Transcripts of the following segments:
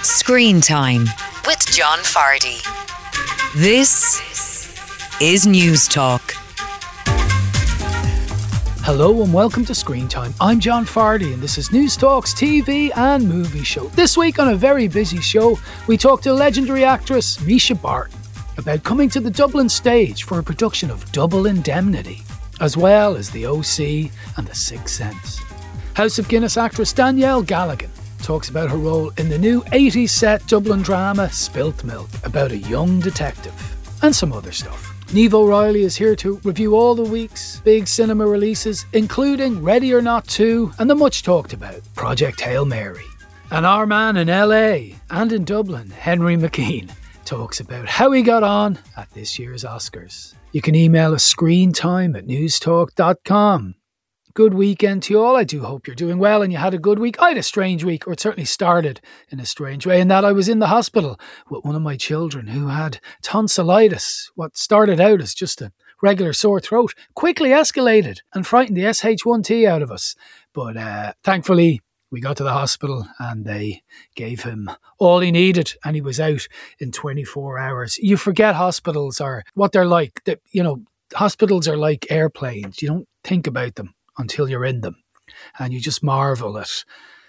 Screen Time with John Fardy. This is News Talk. Hello and welcome to Screen Time. I'm John Fardy and this is News Talk's TV and movie show. This week on a very busy show, we talk to legendary actress Misha Barton about coming to the Dublin stage for a production of Double Indemnity, as well as The OC and The Sixth Sense. House of Guinness actress Danielle Galligan talks about her role in the new 80s set Dublin drama Spilt Milk, about a young detective, and some other stuff. Niamh O'Reilly is here to review all the week's big cinema releases, including Ready or Not 2 and the much talked about Project Hail Mary. And our man in LA and in Dublin, Henry McKean, talks about how he got on at this year's Oscars. You can email us screentime@newstalk.com. Good weekend to you all. I do hope you're doing well and you had a good week. I had a strange week, or it certainly started in a strange way, in that I was in the hospital with one of my children who had tonsillitis. What started out as just a regular sore throat quickly escalated and frightened the SH1T out of us. But thankfully, we got to the hospital and they gave him all he needed and he was out in 24 hours. You forget hospitals are what they're like. Hospitals are like airplanes. You don't think about them until you're in them. And you just marvel at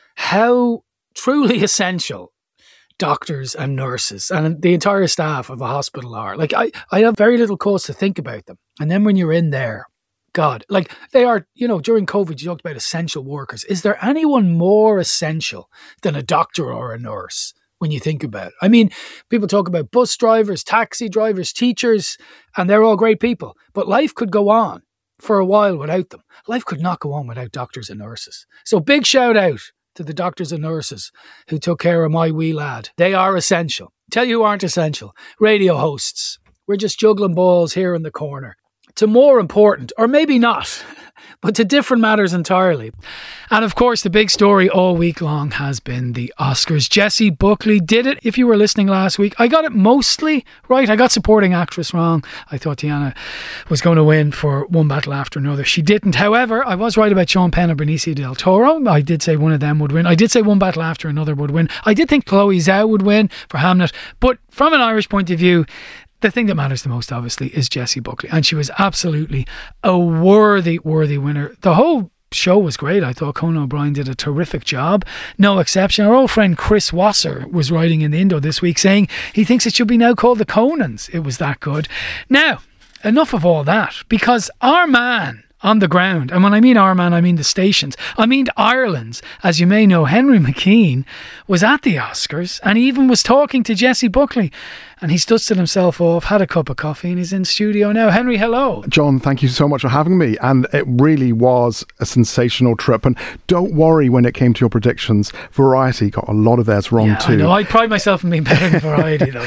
how truly essential doctors and nurses and the entire staff of a hospital are. Like, I have very little cause to think about them. And then when you're in there, God, like they are, during COVID, you talked about essential workers. Is there anyone more essential than a doctor or a nurse when you think about it? I mean, people talk about bus drivers, taxi drivers, teachers, and they're all great people. But life could go on for a while without them. Life could not go on without doctors and nurses. So big shout out to the doctors and nurses who took care of my wee lad. They are essential. Tell you who aren't essential. Radio hosts. We're just juggling balls here in the corner. To more important, or maybe not, but to different matters entirely. And of course, the big story all week long has been the Oscars. Jessie Buckley did it. If you were listening last week, I got it mostly right. I got supporting actress wrong. I thought Tiana was going to win for One Battle After Another. She didn't. However, I was right about Sean Penn and Benicio del Toro. I did say one of them would win. I did say One Battle After Another would win. I did think Chloe Zhao would win for Hamnet. But from an Irish point of view, the thing that matters the most, obviously, is Jessie Buckley. And she was absolutely a worthy winner. The whole show was great. I thought Conan O'Brien did a terrific job. No exception. Our old friend Chris Wasser was writing in the Indo this week saying he thinks it should be now called the Conans. It was that good. Now, enough of all that, because our man on the ground, and when I mean our man, I mean the stations, I mean Ireland's, as you may know, Henry McKean was at the Oscars and he even was talking to Jessie Buckley. And he's dusted himself off, had a cup of coffee, and he's in studio now. Henry, hello. John, thank you so much for having me. And it really was a sensational trip. And don't worry when it came to your predictions. Variety got a lot of theirs wrong too. I know. I pride myself in being better than Variety, though.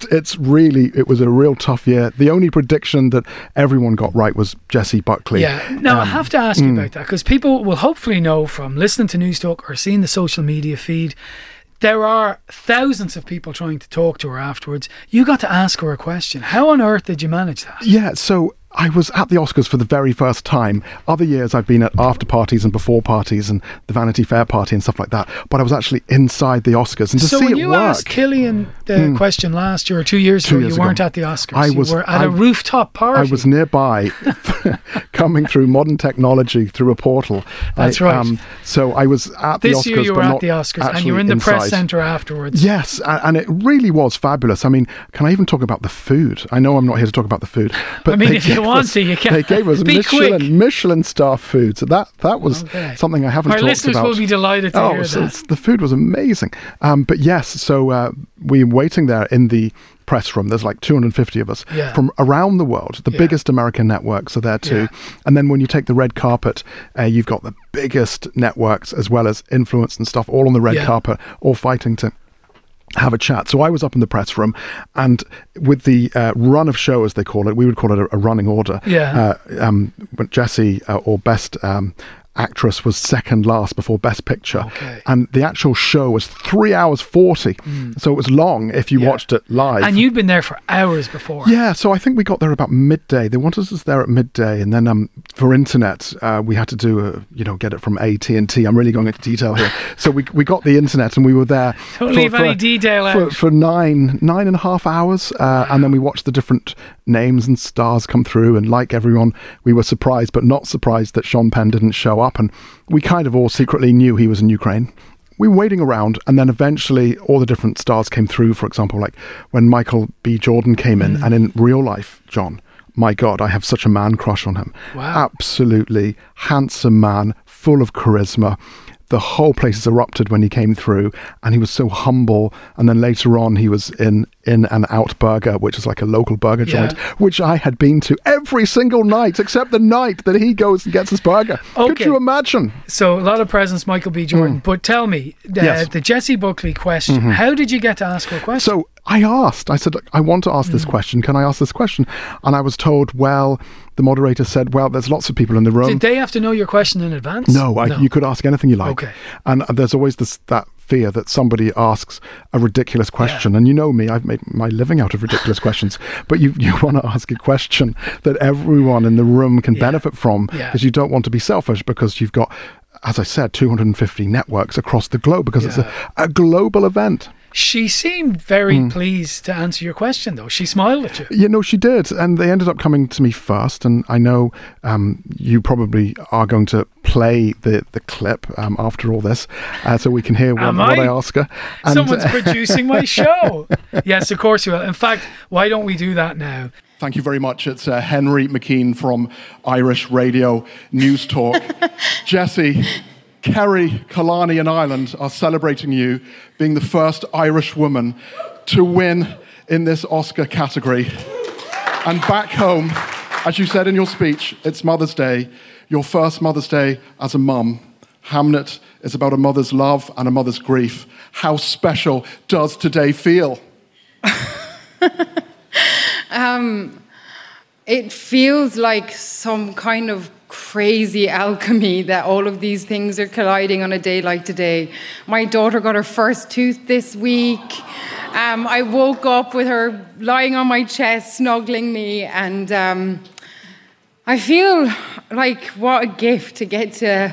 It was a real tough year. The only prediction that everyone got right was Jessie Buckley. Yeah. Now, I have to ask you about that, because people will hopefully know from listening to News Talk or seeing the social media feed, there are thousands of people trying to talk to her afterwards. You got to ask her a question. How on earth did you manage that? Yeah, so I was at the Oscars for the very first time. Other years I've been at after parties and before parties and the Vanity Fair party and stuff like that. But I was actually inside the Oscars and to see it work. So when you asked Killian the question last year or 2 years ago, you weren't at the Oscars. You were at a rooftop party. I was nearby, coming through modern technology through a portal. That's right. So I was at the Oscars. This year you were at the Oscars and you were in the press centre afterwards. Yes, and it really was fabulous. I mean, can I even talk about the food? I know I'm not here to talk about the food, but I mean, if you want to, you can. They gave us Michelin star food, so that was something I haven't talked about. Our listeners will be delighted to hear that. The food was amazing. But yes, so we were waiting there in the press room. There's like 250 of us from around the world. The biggest American networks are there too. Yeah. And then when you take the red carpet, you've got the biggest networks as well as influence and stuff all on the red carpet, all fighting to have a chat. So I was up in the press room, and with the run of show, as they call it, we would call it a running order. Jessie or Best actress was second last before Best Picture. Okay. And the actual show was 3 hours 40. So it was long if you watched it live. And you'd been there for hours before. Yeah, so I think we got there about midday. They wanted us there at midday, and then for internet, we had to do get it from AT&T. I'm really going into detail here. So we got the internet, and we were there. Don't leave any detail out. For nine and a half hours, and then we watched the different names and stars come through, and like everyone, we were surprised but not surprised that Sean Penn didn't show up, and we kind of all secretly knew he was in Ukraine. We were waiting around, and then eventually all the different stars came through. For example, like when Michael B. Jordan came in, and in real life, John, my God, I have such a man crush on him. Wow. Absolutely handsome man, full of charisma. The whole place erupted when he came through, and he was so humble. And then later on, he was in an Out Burger, which is like a local burger joint, which I had been to every single night, except the night that he goes and gets his burger. Okay. Could you imagine? So a lot of presents, Michael B. Jordan. But tell me, the Jessie Buckley question, how did you get to ask her a question? So I asked, I said, I want to ask this question. Can I ask this question? And I was told, well, the moderator said, well, there's lots of people in the room. Did they have to know your question in advance? No, you could ask anything you like. Okay. And there's always that fear that somebody asks a ridiculous question. And you know me, I've made my living out of ridiculous questions. But you want to ask a question that everyone in the room can benefit from, because you don't want to be selfish, because you've got, as I said, 250 networks across the globe, because it's a global event. She seemed very pleased to answer your question, though. She smiled at you. You know, she did. And they ended up coming to me first. And I know you probably are going to play the clip after all this, so we can hear what I ask her. And someone's producing my show. Yes, of course you will. In fact, why don't we do that now? Thank you very much. It's Henry McKean from Irish Radio News Talk. Jessie, Kerry, Killarney and Ireland are celebrating you being the first Irish woman to win in this Oscar category. And back home, as you said in your speech, it's Mother's Day, your first Mother's Day as a mum. Hamnet is about a mother's love and a mother's grief. How special does today feel? It feels like some kind of crazy alchemy that all of these things are colliding on a day like today. My daughter got her first tooth this week. I woke up with her lying on my chest, snuggling me, and I feel like what a gift to get to,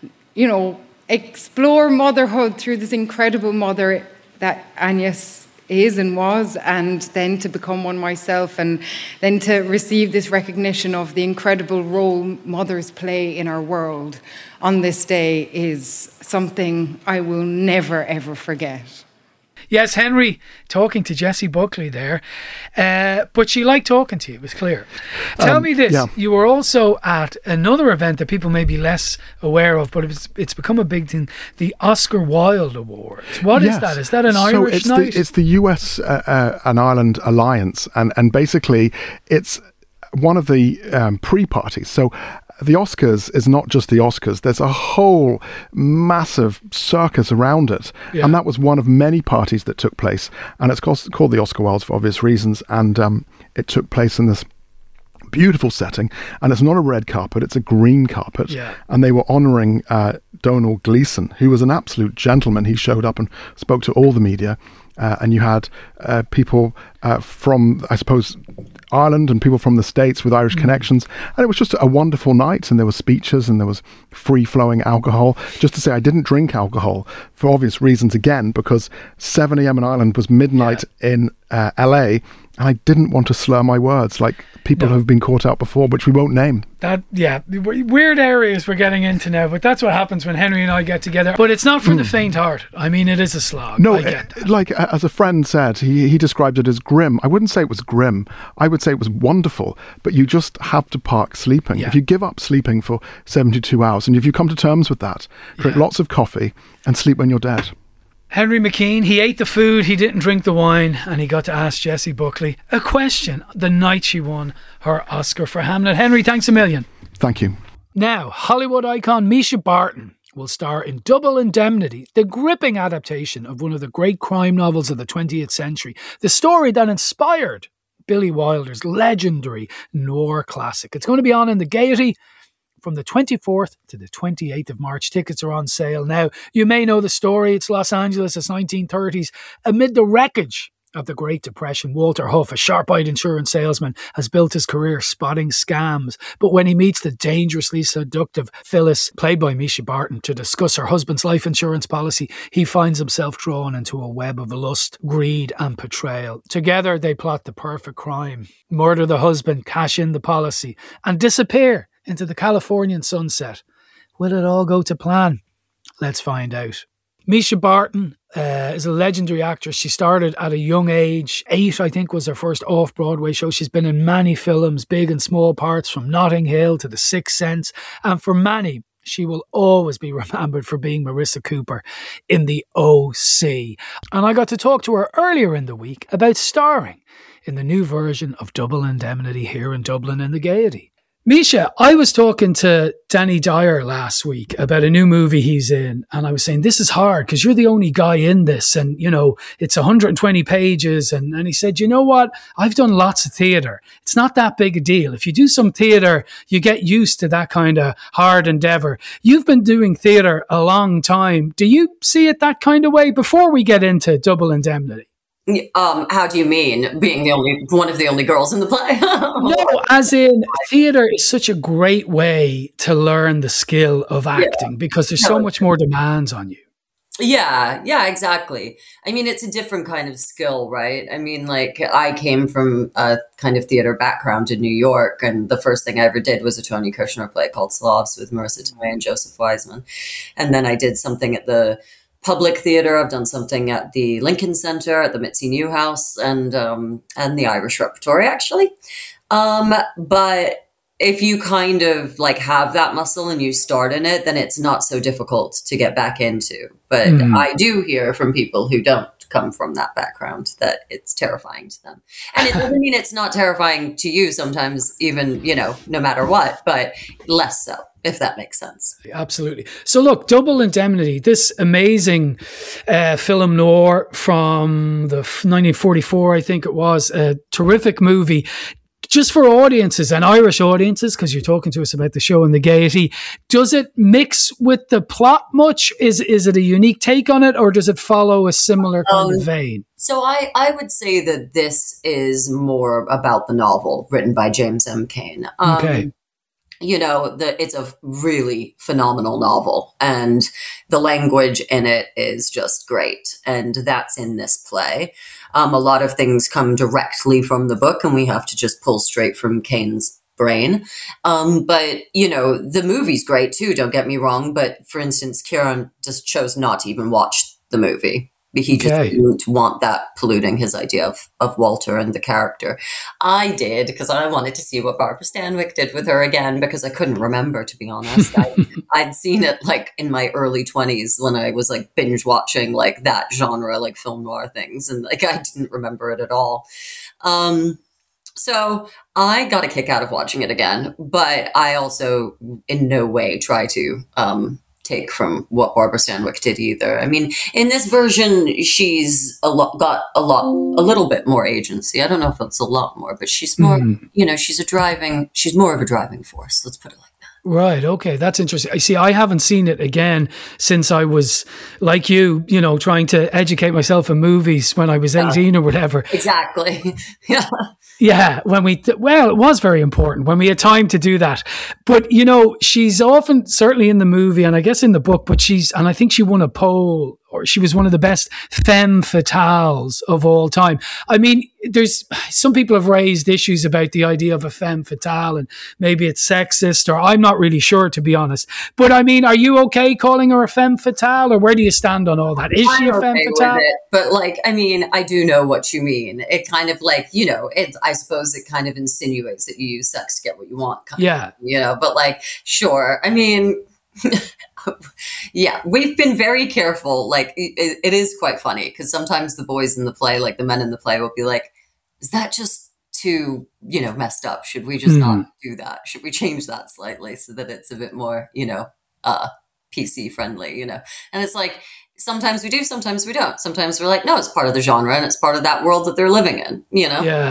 explore motherhood through this incredible mother that Agnes is and was, and then to become one myself, and then to receive this recognition of the incredible role mothers play in our world on this day is something I will never, ever forget. Yes, Henry talking to Jessie Buckley there, but she liked talking to you, it was clear. Tell me this, you were also at another event that people may be less aware of, but it's become a big thing, the Oscar Wilde Awards. What is that? Is that an Irish night? It's the US and Ireland Alliance, and basically it's one of the pre-parties. So the Oscars is not just the Oscars. There's a whole massive circus around it. Yeah. And that was one of many parties that took place. And it's called the Oscar Wildes for obvious reasons. And it took place in this beautiful setting. And it's not a red carpet, it's a green carpet. Yeah. And they were honouring Domhnall Gleeson, who was an absolute gentleman. He showed up and spoke to all the media. And you had people from, I suppose, Ireland and people from the States with Irish connections. And it was just a wonderful night. And there were speeches and there was free-flowing alcohol. Just to say, I didn't drink alcohol for obvious reasons, again, because 7 a.m. in Ireland was midnight in LA. And I didn't want to slur my words like people have been caught out before, which we won't name. Weird areas we're getting into now, but that's what happens when Henry and I get together. But it's not for the faint heart. I mean, it is a slog. No, like as a friend said, he described it as grim. I wouldn't say it was grim. I would say it was wonderful, but you just have to park sleeping. Yeah. If you give up sleeping for 72 hours, and if you come to terms with that, drink lots of coffee and sleep when you're dead. Henry McKean, he ate the food, he didn't drink the wine, and he got to ask Jessie Buckley a question the night she won her Oscar for Hamnet. Henry, thanks a million. Thank you. Now, Hollywood icon Mischa Barton will star in Double Indemnity, the gripping adaptation of one of the great crime novels of the 20th century, the story that inspired Billy Wilder's legendary noir classic. It's going to be on in the Gaiety from the 24th to the 28th of March. Tickets are on sale now. You may know the story. It's Los Angeles, it's 1930s. Amid the wreckage of the Great Depression, Walter Huff, a sharp-eyed insurance salesman, has built his career spotting scams. But when he meets the dangerously seductive Phyllis, played by Misha Barton, to discuss her husband's life insurance policy, he finds himself drawn into a web of lust, greed and betrayal. Together, they plot the perfect crime: murder the husband, cash in the policy, and disappear into the Californian sunset. Will it all go to plan? Let's find out. Misha Barton is a legendary actress. She started at a young age. 8, I think, was her first off-Broadway show. She's been in many films, big and small parts, from Notting Hill to The Sixth Sense. And for many, she will always be remembered for being Marissa Cooper in The O.C. And I got to talk to her earlier in the week about starring in the new version of Double Indemnity here in Dublin in the Gaiety. Misha, I was talking to Danny Dyer last week about a new movie he's in, and I was saying, this is hard because you're the only guy in this, and, you know, it's 120 pages. And he said, you know what? I've done lots of theatre. It's not that big a deal. If you do some theatre, you get used to that kind of hard endeavour. You've been doing theatre a long time. Do you see it that kind of way before we get into Double Indemnity? How do you mean, being one of the only girls in the play? No, as in, theatre is such a great way to learn the skill of acting because there's so much more demands on you. Yeah, exactly. I mean, it's a different kind of skill, right? I mean, like, I came from a kind of theater background in New York, and the first thing I ever did was a Tony Kushner play called Slavs with Marissa Tomei and Joseph Wiseman. And then I did something at the Public Theatre. I've done something at the Lincoln Center, at the Mitzi Newhouse, and the Irish Repertory, actually. But if you kind of like have that muscle and you start in it, then it's not so difficult to get back into. But I do hear from people who don't come from that background that it's terrifying to them. And it doesn't mean it's not terrifying to you sometimes, even, you know, no matter what, but less so, if that makes sense. Absolutely. So look, Double Indemnity, this amazing film noir from the 1944, I think it was, a terrific movie. Just for audiences and Irish audiences, because you're talking to us about the show and the Gaiety, does it mix with the plot much? Is it a unique take on it, or does it follow a similar kind of vein? So I would say that this is more about the novel written by James M. Cain. Okay. You know, it's a really phenomenal novel, and the language in it is just great. And that's in this play. A lot of things come directly from the book, and we have to just pull straight from Cain's brain. But, you know, the movie's great too, don't get me wrong. But for instance, Kieran just chose not to even watch the movie. He just didn't want that polluting his idea of Walter and the character. I did, because I wanted to see what Barbara Stanwyck did with her again, because I couldn't remember, to be honest. I'd seen it like in my early 20s when I was like binge watching like that genre, like film noir things. And like, I didn't remember it at all. So I got a kick out of watching it again, but I also in no way try to, take from what Barbara Stanwyck did either. I mean, in this version, she's got a little bit more agency. I don't know if it's a lot more, but she's more, you know, she's more of a driving force. Let's put it like that. Right. Okay. That's interesting. I see. I haven't seen it again since I was like you know, trying to educate myself in movies when I was 18 or whatever. Exactly. Yeah. Yeah. When it was very important when we had time to do that. But, you know, she's often, certainly in the movie and I guess in the book, but and I think she won a poll, or she was one of the best femme fatales of all time. I mean, there's some people have raised issues about the idea of a femme fatale, and maybe it's sexist, or I'm not really sure, to be honest. But I mean, are you okay calling her a femme fatale, or where do you stand on all that? Is she a femme fatale? With it, but like, I mean, I do know what you mean. It kind of like, you know, I suppose it kind of insinuates that you use sex to get what you want. Yeah. You know, but like, sure. I mean, yeah, we've been very careful. Like, it is quite funny because sometimes the boys in the play, like the men in the play, will be like, is that just too, you know, messed up? Should we just not do that? Should we change that slightly so that it's a bit more, you know, PC friendly, you know? And it's like, sometimes we do, sometimes we don't. Sometimes we're like, no, it's part of the genre and it's part of that world that they're living in, you know? Yeah.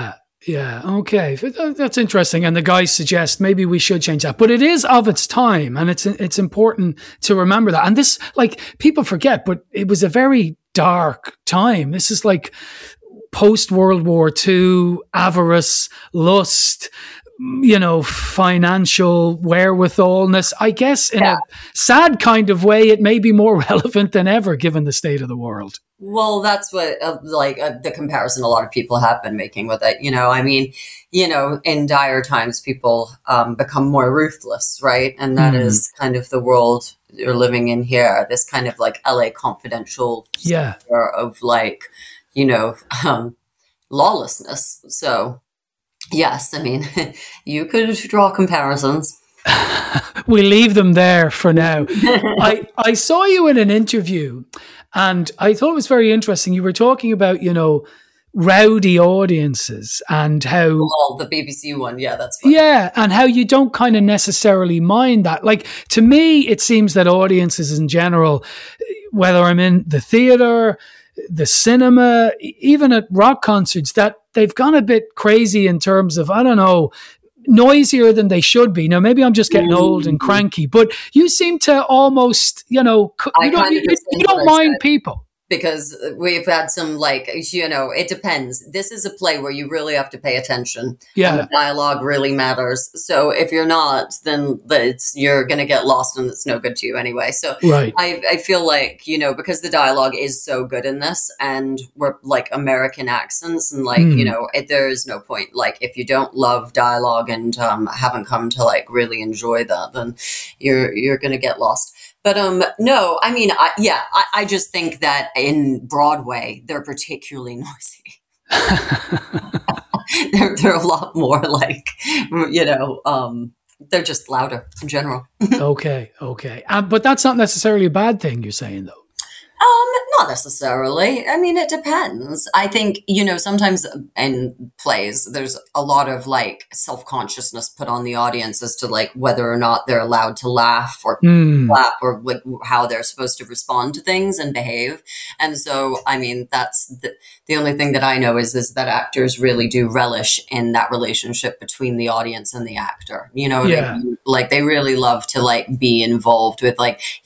Yeah, okay. That's interesting. And the guys suggest maybe we should change that. But it is of its time, and it's important to remember that. And this, like, people forget, but it was a very dark time. This is like post-World War II, avarice, lust, financial wherewithalness. I guess in a sad kind of way, it may be more relevant than ever given the state of the world. Well, that's what the comparison a lot of people have been making with it. In dire times, people become more ruthless, right? And that is kind of the world you're living in here. This kind of like LA Confidential of lawlessness. So, yes, I mean, you could draw comparisons. We leave them there for now. I saw you in an interview, and I thought it was very interesting. You were talking about, rowdy audiences and how... Oh, the BBC one, yeah, that's funny. Yeah, and how you don't kind of necessarily mind that. Like, to me, it seems that audiences in general, whether I'm in the theatre, the cinema, even at rock concerts, that they've gone a bit crazy in terms of, I don't know, noisier than they should be. Now, maybe I'm just getting old and cranky, but you seem to almost, you don't mind people. Because we've had some, it depends. This is a play where you really have to pay attention. Yeah. And the dialogue really matters. So if you're not, then you're going to get lost and it's no good to you anyway. So right. I feel like, because the dialogue is so good in this and we're like American accents and there is no point. Like if you don't love dialogue and haven't come to really enjoy that, then you're going to get lost. But no, I mean, I just think that in Broadway, they're particularly noisy. they're a lot more they're just louder in general. Okay. But that's not necessarily a bad thing, you're saying, though. Not necessarily. I mean, it depends. I think, sometimes in plays, there's a lot of self-consciousness put on the audience as to whether or not they're allowed to laugh or clap or how they're supposed to respond to things and behave. And so, I mean, that's the only thing that I know is that actors really do relish in that relationship between the audience and the actor. They really love to be involved with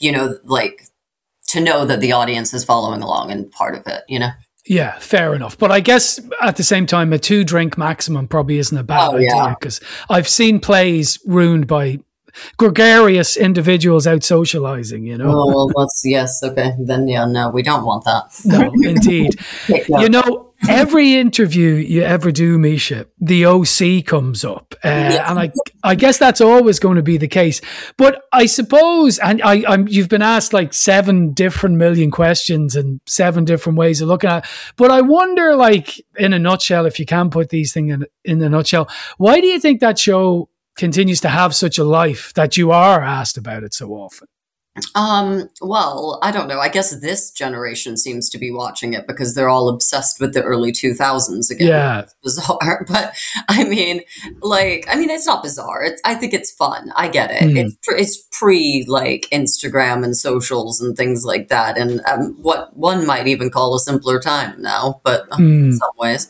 to know that the audience is following along and part of it, Yeah, fair enough. But I guess at the same time, a 2-drink maximum probably isn't a bad idea, because I've seen plays ruined by gregarious individuals out socializing, Oh, well, yes, okay. Then, no, we don't want that. No, indeed. Every interview you ever do, Misha, the OC comes up. And I guess that's always going to be the case. But I suppose, and you've been asked 7 different million questions and 7 different ways of looking at it. But I wonder, in a nutshell, if you can put these things in a nutshell, why do you think that show continues to have such a life that you are asked about it so often? Well, I don't know. I guess this generation seems to be watching it because they're all obsessed with the early 2000s again. Yeah. It's bizarre. But I mean, it's not bizarre. I think it's fun. I get it. It's pre Instagram and socials and things like that. And what one might even call a simpler time now, but in some ways.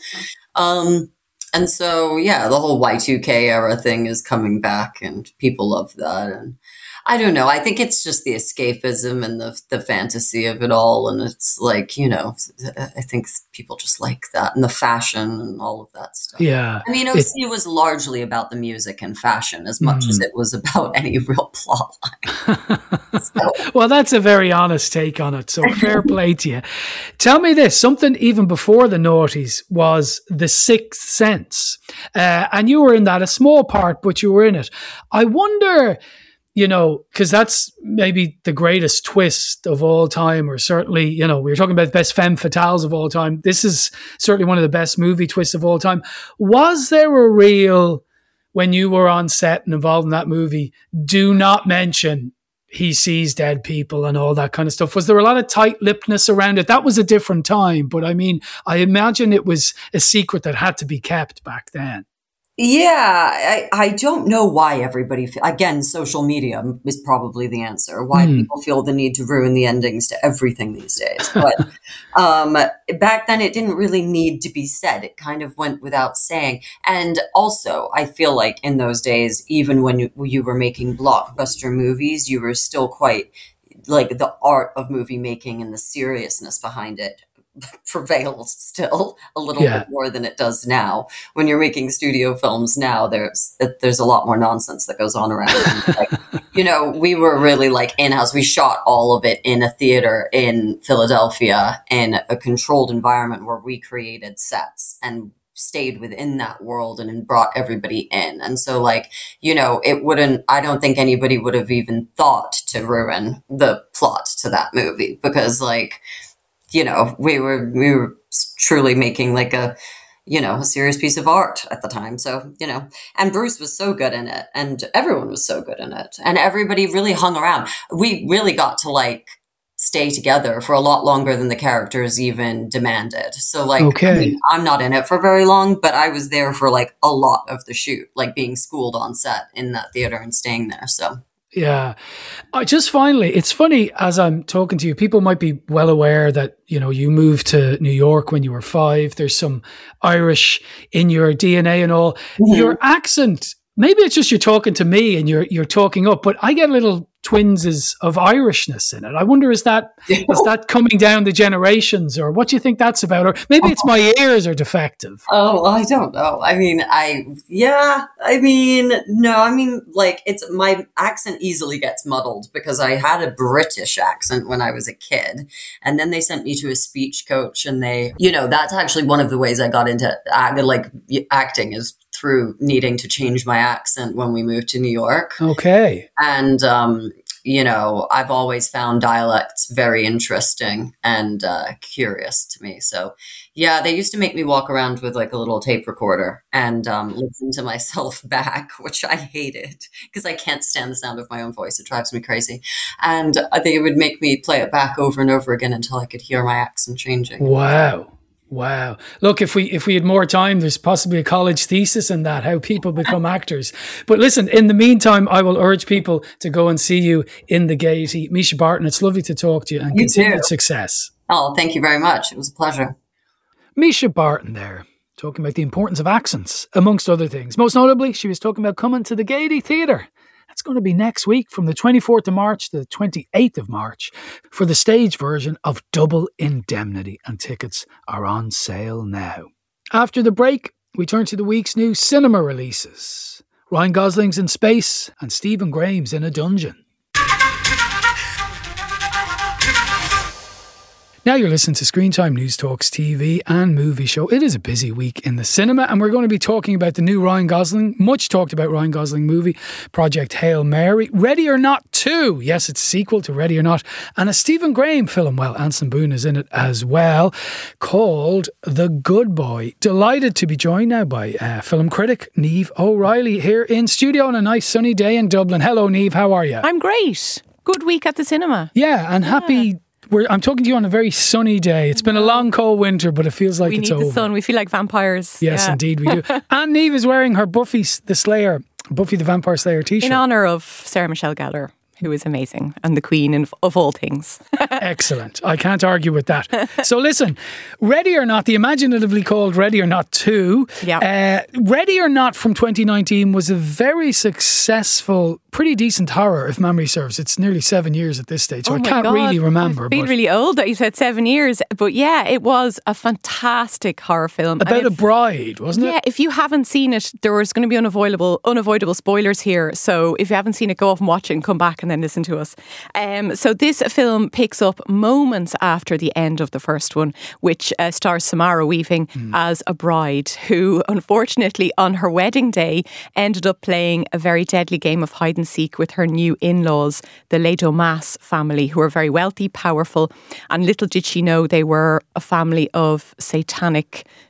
And so, the whole Y2K era thing is coming back and people love that. And I don't know. I think it's just the escapism and the fantasy of it all. And it's I think people just like that and the fashion and all of that stuff. Yeah. I mean, OC was largely about the music and fashion as much as it was about any real plot line. Well, that's a very honest take on it. So fair play to you. Tell me this, something even before the noughties was The Sixth Sense. And you were in that, a small part, but you were in it. I wonder... because that's maybe the greatest twist of all time, or certainly, we were talking about the best femme fatales of all time. This is certainly one of the best movie twists of all time. Was there a real, when you were on set and involved in that movie, do not mention he sees dead people and all that kind of stuff? Was there a lot of tight-lippedness around it? That was a different time, but I mean, I imagine it was a secret that had to be kept back then. Yeah, I don't know why everybody, again, social media is probably the answer, why people feel the need to ruin the endings to everything these days. But back then, it didn't really need to be said. It kind of went without saying. And also, I feel like in those days, even when you were making blockbuster movies, you were still quite, like, the art of movie making and the seriousness behind it prevails still a little bit more than it does now. When you're making studio films now, there's a lot more nonsense that goes on around. Like, we were really like in-house. We shot all of it in a theater in Philadelphia in a controlled environment where we created sets and stayed within that world and brought everybody in. And so I don't think anybody would have even thought to ruin the plot to that movie because we were truly making like a serious piece of art at the time. So, and Bruce was so good in it and everyone was so good in it and everybody really hung around. We really got to stay together for a lot longer than the characters even demanded. So I'm not in it for very long, but I was there for a lot of the shoot, being schooled on set in that theater and staying there. So. Yeah. Just finally, it's funny as I'm talking to you, people might be well aware that, you moved to New York when you were 5. There's some Irish in your DNA and all. Mm-hmm. Your accent, maybe it's just you're talking to me and you're talking up, but I get little twinges of Irishness in it. I wonder, is that coming down the generations, or what do you think that's about? Or maybe it's my ears are defective. Oh, I don't know. It's my accent easily gets muddled because I had a British accent when I was a kid. And then they sent me to a speech coach and that's actually one of the ways I got into acting is through needing to change my accent when we moved to New York. Okay. And, I've always found dialects very interesting and curious to me. So, yeah, they used to make me walk around with a little tape recorder and listen to myself back, which I hated because I can't stand the sound of my own voice. It drives me crazy. And they would make me play it back over and over again until I could hear my accent changing. Wow. Look, if we had more time, there's possibly a college thesis in that, how people become actors. But listen, in the meantime, I will urge people to go and see you in the Gaiety. Misha Barton, it's lovely to talk to you and continued success. Oh, thank you very much. It was a pleasure. Misha Barton there, talking about the importance of accents, amongst other things. Most notably, she was talking about coming to the Gaiety Theatre. It's going to be next week from the 24th of March to the 28th of March for the stage version of Double Indemnity, and tickets are on sale now. After the break, we turn to the week's new cinema releases. Ryan Gosling's in space and Stephen Graham's in a dungeon. Now you're listening to Screen Time News Talks TV and movie show. It is a busy week in the cinema and we're going to be talking about the new Ryan Gosling, much talked about Ryan Gosling movie, Project Hail Mary, Ready or Not 2. Yes, it's a sequel to Ready or Not. And a Stephen Graham film, well, Anson Boone is in it as well, called The Good Boy. Delighted to be joined now by film critic Niamh O'Reilly here in studio on a nice sunny day in Dublin. Hello, Niamh, how are you? I'm great. Good week at the cinema. Yeah, and happy... I'm talking to you on a very sunny day. It's been a long, cold winter, but it feels like it's over. We need the sun. We feel like vampires. Yes, indeed we do. And Niamh is wearing her Buffy the Vampire Slayer t-shirt. In honour of Sarah Michelle Gellar, who is amazing and the queen of all things. Excellent. I can't argue with that. So listen, Ready or Not, the imaginatively called Ready or Not 2. Yeah. Ready or Not from 2019 was a very successful, pretty decent horror, if memory serves. It's nearly 7 years at this stage, so I can't really remember. I've been really old that you said 7 years. But yeah, it was a fantastic horror film. About a bride, wasn't it? Yeah, if you haven't seen it, there's going to be unavoidable spoilers here. So if you haven't seen it, go off and watch it and come back and then listen to us. So this film picks up moments after the end of the first one, which stars Samara Weaving as a bride who, unfortunately, on her wedding day, ended up playing a very deadly game of hide and seek with her new in-laws, the Les Domas family, who are very wealthy, powerful, and little did she know they were a family of satanic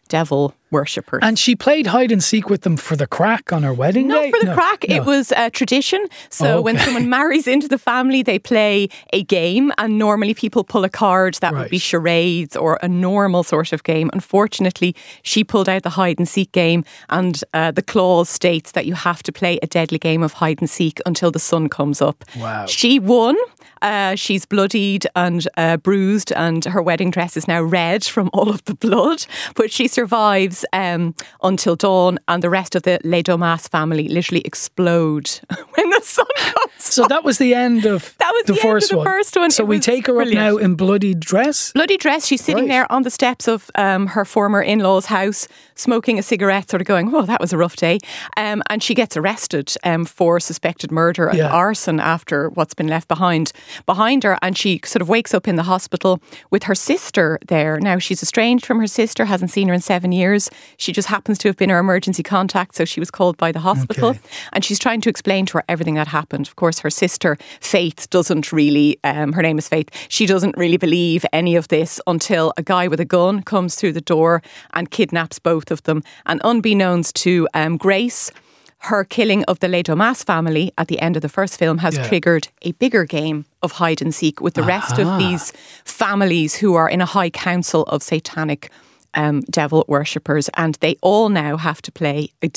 devil worshippers. And she played hide and seek with them for the crack on her wedding day? Not for the crack. No. It was a tradition. So when someone marries into the family, they play a game, and normally people pull a card that would be charades or a normal sort of game. Unfortunately, she pulled out the hide and seek game, and the clause states that you have to play a deadly game of hide and seek until the sun comes up. Wow. She won. She's bloodied and bruised, and her wedding dress is now red from all of the blood, but she survives until dawn, and the rest of the Les Domas family literally explode when the sun comes So up. That was the end of the first one. So we take her up now in bloodied dress? Bloody dress. She's sitting there on the steps of her former in-law's house, smoking a cigarette, sort of going, oh, that was a rough day. And she gets arrested for suspected murder and arson after what's been left behind her, and she sort of wakes up in the hospital with her sister there. Now, she's estranged from her sister, hasn't seen her in 7 years. She just happens to have been her emergency contact, so she was called by the hospital. Okay. And she's trying to explain to her everything that happened. Of course, her sister, Faith, doesn't really, her name is Faith, she doesn't really believe any of this until a guy with a gun comes through the door and kidnaps both of them. And unbeknownst to Grace, her killing of the Les Domas family at the end of the first film has triggered a bigger game of hide and seek with the rest of these families who are in a high council of satanic devil worshippers, and they all now have to play a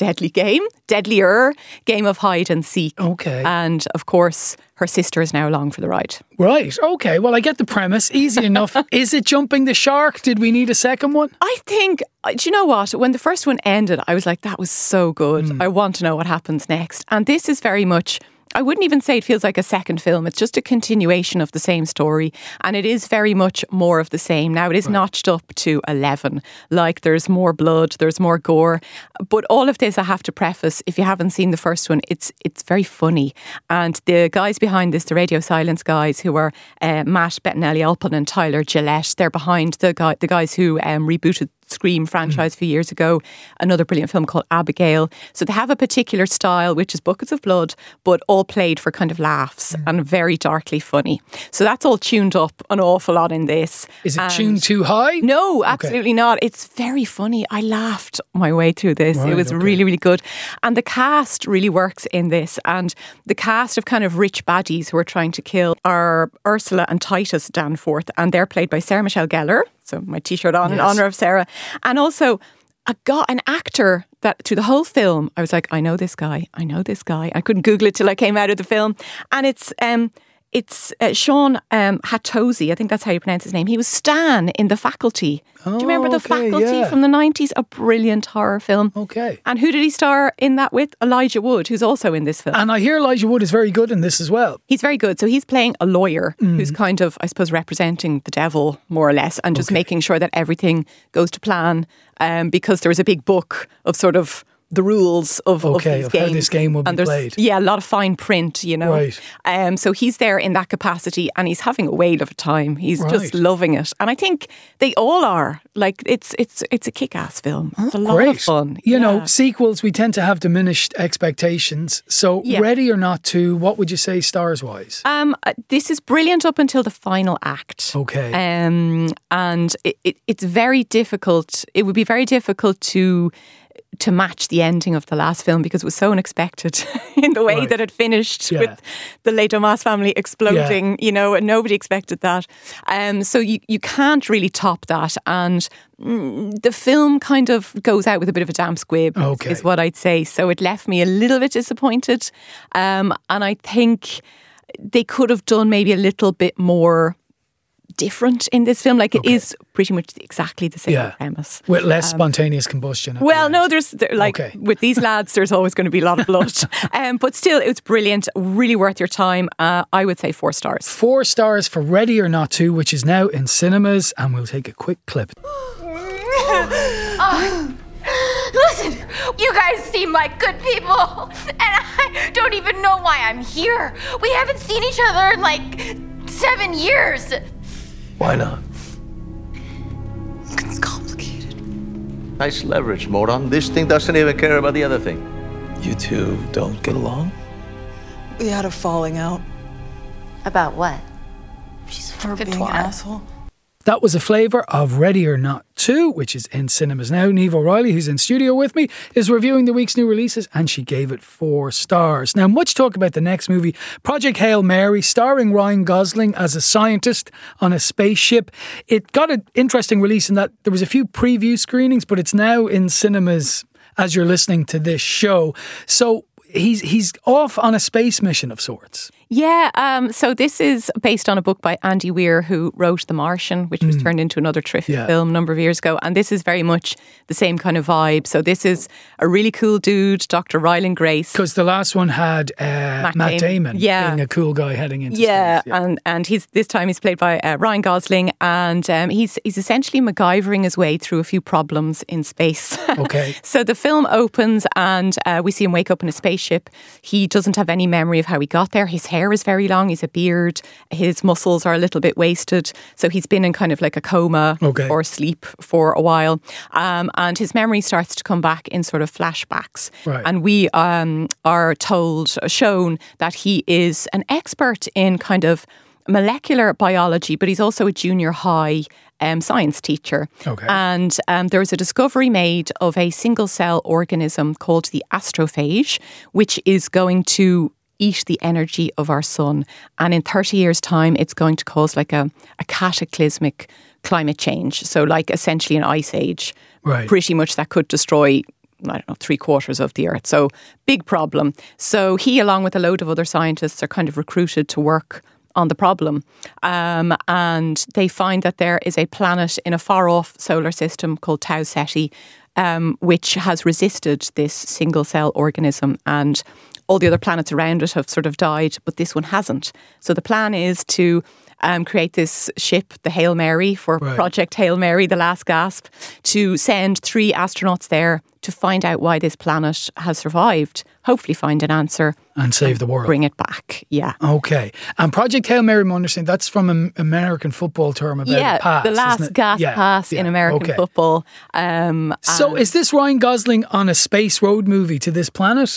deadlier game of hide and seek. Okay. And of course, her sister is now along for the ride. Right. Okay. Well, I get the premise. Easy enough. Is it jumping the shark? Did we need a second one? I think, do you know what? When the first one ended, I was like, that was so good. I want to know what happens next. And this is very much, I wouldn't even say it feels like a second film. It's just a continuation of the same story. And it is very much more of the same. Now, it is notched up to 11. Like, there's more blood, there's more gore. But all of this, I have to preface, if you haven't seen the first one, it's very funny. And the guys behind this, the Radio Silence guys, who are Matt Bettinelli-Olpin and Tyler Gillette, they're behind the guys who rebooted Scream franchise a few years ago, another brilliant film called Abigail. So they have a particular style, which is buckets of blood, but all played for kind of laughs and very darkly funny. So that's all tuned up an awful lot in this. Is it tuned too high? No, absolutely not. It's very funny. I laughed my way through this. It was really, really good. And the cast really works in this. And the cast of kind of rich baddies who are trying to kill are Ursula and Titus Danforth, and they're played by Sarah Michelle Gellar. So my T-shirt on in honour of Sarah. And also an actor that through the whole film, I was like, I know this guy. I couldn't Google it till I came out of the film. And it's Sean Hattosi, I think that's how you pronounce his name. He was Stan in The Faculty. Do you remember The Faculty from the 90s? A brilliant horror film. Okay. And who did he star in that with? Elijah Wood, who's also in this film. And I hear Elijah Wood is very good in this as well. He's very good. So he's playing a lawyer who's kind of, I suppose, representing the devil, more or less, and just making sure that everything goes to plan, because there was a big book of sort of the rules of these games. How this game will be played. Yeah, a lot of fine print, you know. Right. So he's there in that capacity, and he's having a whale of a time. He's just loving it. And I think they all are. Like, it's a kick-ass film. It's a lot of fun. You know, sequels, we tend to have diminished expectations. So Ready or Not 2, what would you say stars-wise? This is brilliant up until the final act. Okay. And it's very difficult. It would be very difficult to match the ending of the last film because it was so unexpected in the way that it finished with the Les Domas family exploding, you know, and nobody expected that. So you can't really top that. And the film kind of goes out with a bit of a damp squib, is what I'd say. So it left me a little bit disappointed. And I think they could have done maybe a little bit more different in this film. Like, it is pretty much exactly the same premise. With less spontaneous combustion. Well, no, with these lads, there's always going to be a lot of blood. But still, it's brilliant. Really worth your time. I would say 4 stars. 4 stars for Ready or Not 2, which is now in cinemas, and we'll take a quick clip. Listen, you guys seem like good people, and I don't even know why I'm here. We haven't seen each other in like 7 years. Why not? It's complicated. Nice leverage, Moron. This thing doesn't even care about the other thing. You two don't get along? We had a falling out. About what? She's for being an asshole. That was a flavour of Ready or Not 2, which is in cinemas now. Niamh O'Reilly, who's in studio with me, is reviewing the week's new releases, and she gave it 4 stars. Now, much talk about the next movie, Project Hail Mary, starring Ryan Gosling as a scientist on a spaceship. It got an interesting release in that there was a few preview screenings, but it's now in cinemas as you're listening to this show. So he's off on a space mission of sorts. Yeah, so this is based on a book by Andy Weir, who wrote The Martian, which was turned into another terrific film a number of years ago. And this is very much the same kind of vibe. So this is a really cool dude, Dr. Ryland Grace. Because the last one had Matt Damon being a cool guy heading into space. Yeah, and this time he's played by Ryan Gosling, and he's essentially MacGyvering his way through a few problems in space. Okay. So the film opens and we see him wake up in a spaceship. He doesn't have any memory of how he got there. His hair is very long. He's a beard. His muscles are a little bit wasted. So he's been in kind of like a coma or sleep for a while. And his memory starts to come back in sort of flashbacks. Right. And we are shown that he is an expert in kind of molecular biology, but he's also a junior high science teacher. Okay. And there was a discovery made of a single cell organism called the astrophage, which is going to eat the energy of our sun. And in 30 years' time, it's going to cause like a cataclysmic climate change. So like essentially an ice age. Right. Pretty much that could destroy, I don't know, 3/4 of the earth. So big problem. So he, along with a load of other scientists, are kind of recruited to work on the problem. And they find that there is a planet in a far-off solar system called Tau Ceti, which has resisted this single-cell organism, and all the other planets around it have sort of died, but this one hasn't. So the plan is to create this ship, the Hail Mary, for Project Hail Mary, the last gasp, to send 3 astronauts there to find out why this planet has survived, hopefully find an answer. And save the world. Bring it back, yeah. Okay. And Project Hail Mary, I understand, that's from an American football term about a pass, the last gasp pass in American football. So is this Ryan Gosling on a space road movie to this planet?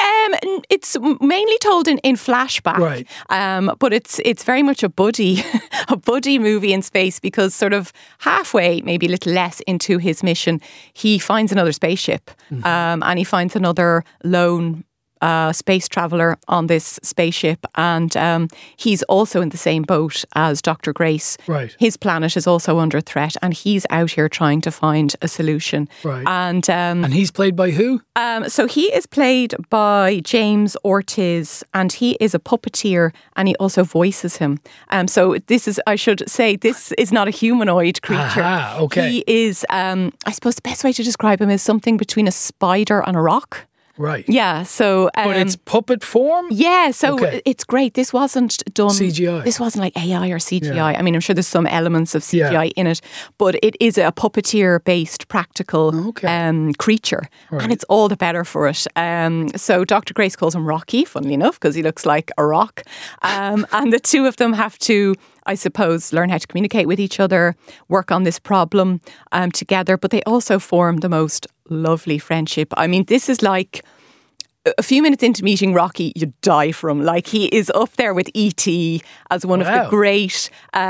It's mainly told in flashback. Right. But it's very much a buddy movie in space, because sort of halfway, maybe a little less into his mission, he finds another spaceship. And he finds another lone space traveller on this spaceship, and he's also in the same boat as Dr. Grace. Right. His planet is also under threat, and he's out here trying to find a solution. Right. And he's played by who? So he is played by James Ortiz, and he is a puppeteer, and he also voices him. So this is, I should say, this is not a humanoid creature. Aha, okay. He is, I suppose the best way to describe him is something between a spider and a rock. Right. Yeah, so... but it's puppet form? Yeah, so it's great. This wasn't done... CGI. This wasn't like AI or CGI. Yeah. I mean, I'm sure there's some elements of CGI in it, but it is a puppeteer-based practical creature, and it's all the better for it. So Dr. Grace calls him Rocky, funnily enough, because he looks like a rock. And the two of them have to, I suppose, learn how to communicate with each other, work on this problem together, but they also form the most lovely friendship. I mean, this is like a few minutes into meeting Rocky, you die for him. Like, he is up there with E.T. as one of the great,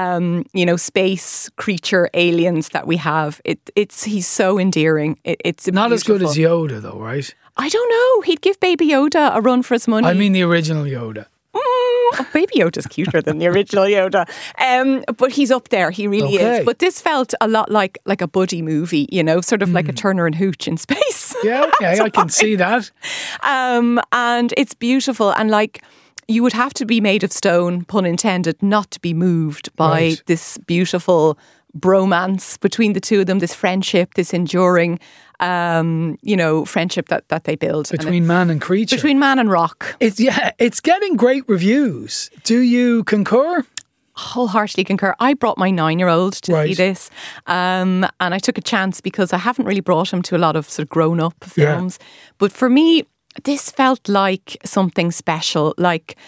space creature aliens that we have. He's so endearing. It's not as good as Yoda, though, right? I don't know. He'd give Baby Yoda a run for his money. I mean, the original Yoda. Baby Yoda's cuter than the original Yoda. But he's up there. He really is. But this felt a lot like a buddy movie, sort of like a Turner and Hooch in space. Yeah, okay, I can see that. And it's beautiful. And like, you would have to be made of stone, pun intended, not to be moved by this beautiful bromance between the two of them, this friendship, this enduring friendship that they build. Between man and creature. Between man and rock. It's getting great reviews. Do you concur? Wholeheartedly concur. I brought my 9-year-old to see this, and I took a chance because I haven't really brought him to a lot of sort of grown-up films. But for me, this felt like something special, like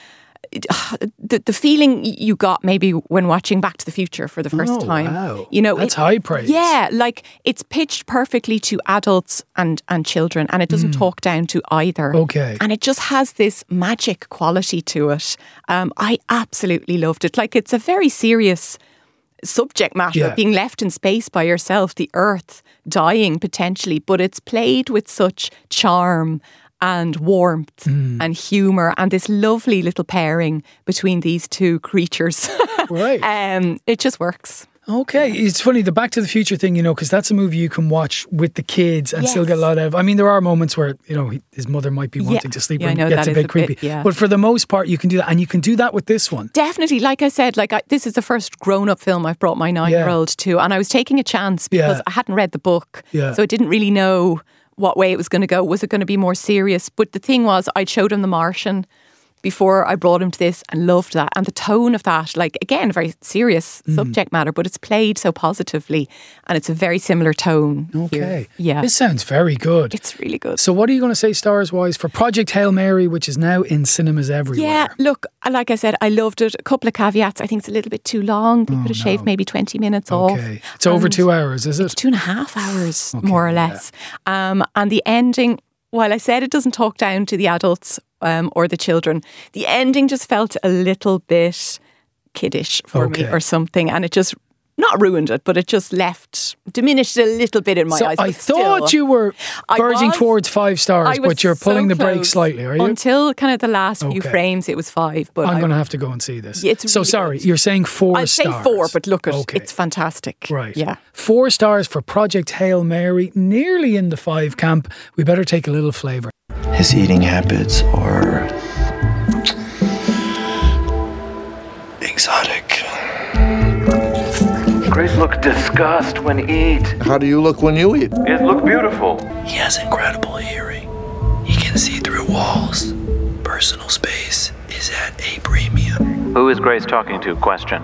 the feeling you got maybe when watching Back to the Future for the first time. Wow. That's high praise. Yeah, like it's pitched perfectly to adults and children, and it doesn't talk down to either. Okay. And it just has this magic quality to it. I absolutely loved it. Like, it's a very serious subject matter, being left in space by yourself, the Earth dying potentially, but it's played with such charm and warmth and humour and this lovely little pairing between these two creatures. Right. It just works. Okay, it's funny, the Back to the Future thing, because that's a movie you can watch with the kids and still get a lot out of. I mean, there are moments where, his mother might be wanting to sleep and it gets a bit creepy. But for the most part, you can do that. And you can do that with this one. Definitely. Like I said, this is the first grown-up film I've brought my 9-year-old to. And I was taking a chance because I hadn't read the book. Yeah. So I didn't really know what way it was going to go. Was it going to be more serious? But the thing was, I showed him The Martian before I brought him to this and loved that. And the tone of that, again, very serious subject matter, but it's played so positively and it's a very similar tone. Okay. Here. Yeah. This sounds very good. It's really good. So what are you going to say stars-wise for Project Hail Mary, which is now in cinemas everywhere? Yeah, look, like I said, I loved it. A couple of caveats. I think it's a little bit too long. They could have shaved maybe 20 minutes off. It's over 2 hours, is it? It's 2.5 hours, more or less. Yeah. And the ending, while I said it doesn't talk down to the adults or the children, the ending just felt a little bit kiddish for me or something, and it just not ruined it, but it just diminished a little bit in my eyes. I thought you were verging towards 5 stars, but you're pulling the brakes slightly, are you? Until kind of the last few frames, it was 5. But I'm going to have to go and see this. It's so sorry, you're saying 4 stars. I'd say 4, but look, it's fantastic. Right. Yeah. 4 stars for Project Hail Mary, nearly in the 5 camp. We better take a little flavour. His eating habits are exotic. Grace looks disgust when eat. How do you look when you eat? It look beautiful. He has incredible hearing. He can see through walls. Personal space is at a premium. Who is Grace talking to? Question.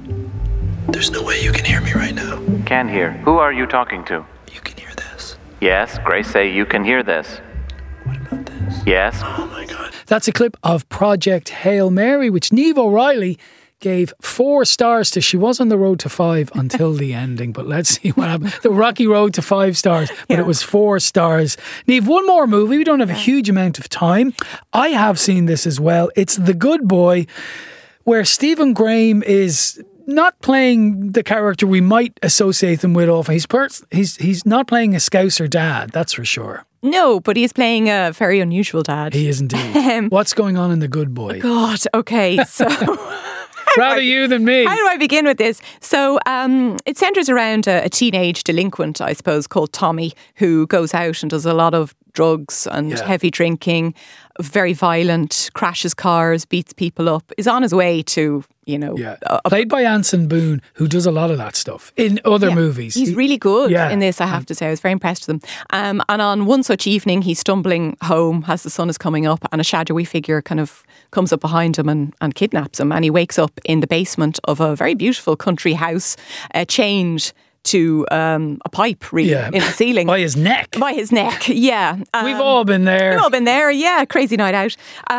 There's no way you can hear me right now. Can hear. Who are you talking to? You can hear this. Yes, Grace say you can hear this. What about this? Yes. Oh my God. That's a clip of Project Hail Mary, which Niamh O'Reilly gave 4 stars to. She was on the road to 5 until the ending, but let's see what happened. The rocky road to 5 stars, but it was 4 stars. Niamh, one more movie. We don't have a huge amount of time. I have seen this as well. It's The Good Boy, where Stephen Graham is not playing the character we might associate him with often. He's not playing a Scouser dad, that's for sure. No, but he's playing a very unusual dad. He is indeed. What's going on in The Good Boy? God, okay, so... Rather you than me. How do I begin with this? So it centres around a teenage delinquent, I suppose, called Tommy, who goes out and does a lot of drugs and heavy drinking, very violent, crashes cars, beats people up, is on his way to, played by Anson Boone, who does a lot of that stuff in other movies. He's really good in this, I have to say. I was very impressed with him. And on one such evening, he's stumbling home as the sun is coming up, and a shadowy figure kind of comes up behind him and kidnaps him, and he wakes up in the basement of a very beautiful country house, chained to a pipe, really, in the ceiling. By his neck. By his neck, yeah. We've all been there. We've all been there, yeah. Crazy night out.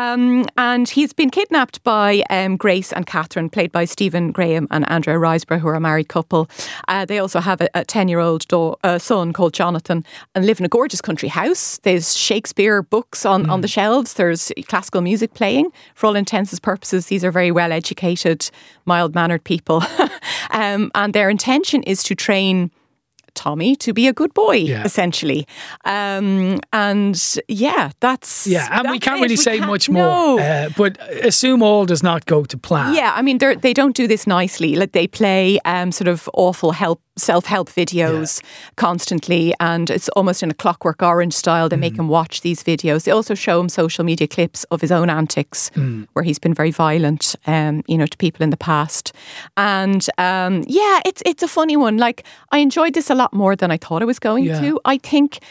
And he's been kidnapped by Grace and Catherine, played by Stephen Graham and Andrea Riseborough, who are a married couple. They also have a 10-year-old son called Jonathan, and live in a gorgeous country house. There's Shakespeare books on the shelves. There's classical music playing. For all intents and purposes, these are very well-educated, mild-mannered people. And their intention is to train Tommy to be a good boy, essentially. And that's... Yeah, and we can't really say much more. But assume all does not go to plan. Yeah, I mean, they don't do this nicely. Like, they play sort of awful self-help videos constantly, and it's almost in a Clockwork Orange style. They make him watch these videos. They also show him social media clips of his own antics, where he's been very violent, to people in the past. And it's a funny one. Like, I enjoyed this a lot more than I thought I was going to. I think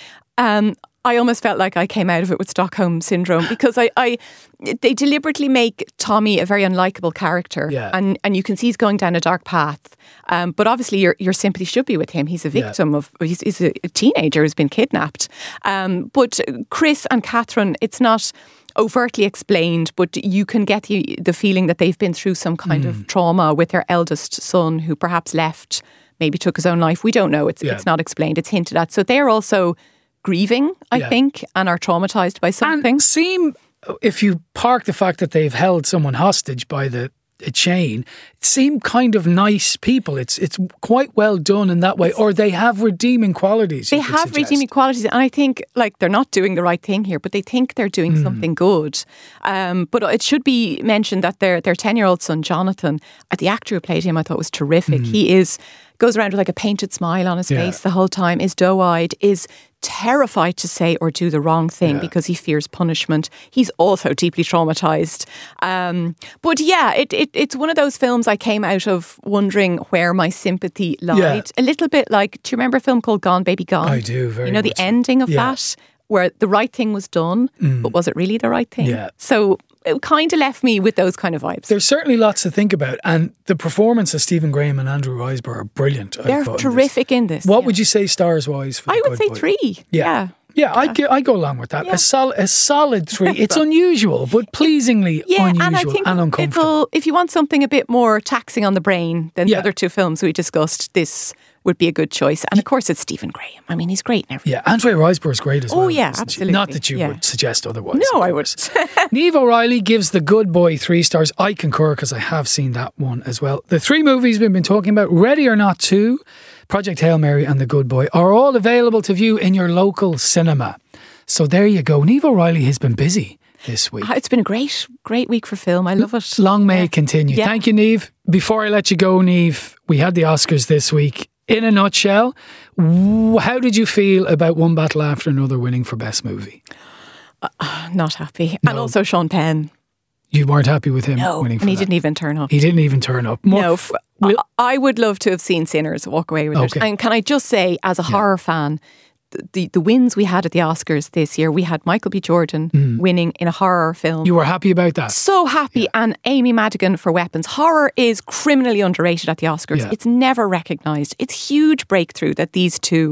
I almost felt like I came out of it with Stockholm Syndrome, because they deliberately make Tommy a very unlikable character, and you can see he's going down a dark path. But obviously, your sympathy should be with him. He's a victim of. He's a teenager who's been kidnapped. But Chris and Catherine, it's not overtly explained, but you can get the feeling that they've been through some kind of trauma with their eldest son, who perhaps left, maybe took his own life. We don't know. It's not explained. It's hinted at. So they're also grieving, I think, and are traumatized by something. And if you park the fact that they've held someone hostage by the chain seem kind of nice people. It's quite well done in that way, or they have redeeming qualities. They have redeeming qualities, and I think like they're not doing the right thing here, but they think they're doing something good. But it should be mentioned that their 10-year-old son Jonathan, the actor who played him, I thought was terrific. He goes around with like a painted smile on his face the whole time, is doe-eyed, is terrified to say or do the wrong thing because he fears punishment. He's also deeply traumatized. But yeah, it's one of those films I came out of wondering where my sympathy lied. Yeah. A little bit like, do you remember a film called Gone Baby Gone? I do, very much. You know, the ending of that, where the right thing was done, but was it really the right thing? Yeah. So it kind of left me with those kind of vibes. There's certainly lots to think about, and the performance of Stephen Graham and Andrew Riseborough are brilliant. They're terrific in this. What would you say stars-wise? For I would say 3. Yeah. Yeah, I go along with that. Yeah. A solid 3. It's unusual, but pleasingly unusual and I think uncomfortable. If you want something a bit more taxing on the brain than the other 2 films we discussed, this would be a good choice. And of course, it's Stephen Graham. I mean, he's great in everything. Yeah, Andrea Riseborough's great as well. Oh, yeah, absolutely. Not that you would suggest otherwise. No, I wouldn't. Niamh O'Reilly gives The Good Boy 3 stars. I concur because I have seen that one as well. The 3 movies we've been talking about, Ready or Not 2, Project Hail Mary and The Good Boy, are all available to view in your local cinema. So there you go. Niamh O'Reilly has been busy this week. It's been a great week for film. I love it. Long may it continue. Yeah. Thank you, Niamh. Before I let you go, Niamh, we had the Oscars this week. In a nutshell, how did you feel about One Battle After Another winning for Best Movie? Not happy. No. And also Sean Penn. You weren't happy with him winning for and he didn't even turn up. He didn't even turn up. I would love to have seen Sinners walk away with it. And can I just say, as a horror fan, the wins we had at the Oscars this year, we had Michael B. Jordan winning in a horror film. You were happy about that? So happy. And Amy Madigan for Weapons. Horror is criminally underrated at the Oscars. It's never recognised. It's huge breakthrough that these 2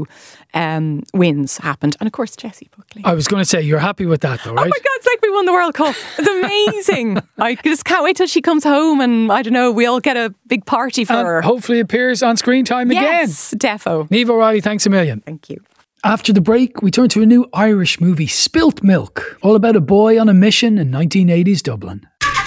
wins happened. And of course, Jessie Buckley. I was going to say, you're happy with that though, right? Oh my God, it's like we won the World Cup. It's amazing. I just can't wait till she comes home and I don't know, we all get a big party for her. Hopefully appears on screen time again. Yes, defo. Niamh O'Reilly, thanks a million. Thank you. After the break, we turn to a new Irish movie, Spilt Milk, all about a boy on a mission in 1980s Dublin.